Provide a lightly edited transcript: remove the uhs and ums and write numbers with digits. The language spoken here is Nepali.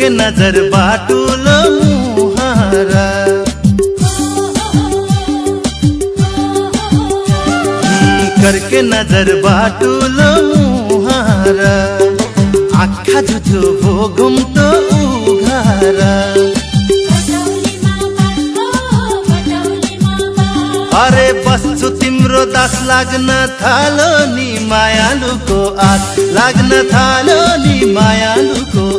करके नजर बाटुलो मुहारा करके नजर बाटुलो मुहारा आँखा जुझो भो घुम्टो उघारा अरे बस्छु तिम्रो दास लाग्न थालो नि मायालुको आस लाग्न थालो नि मायालुको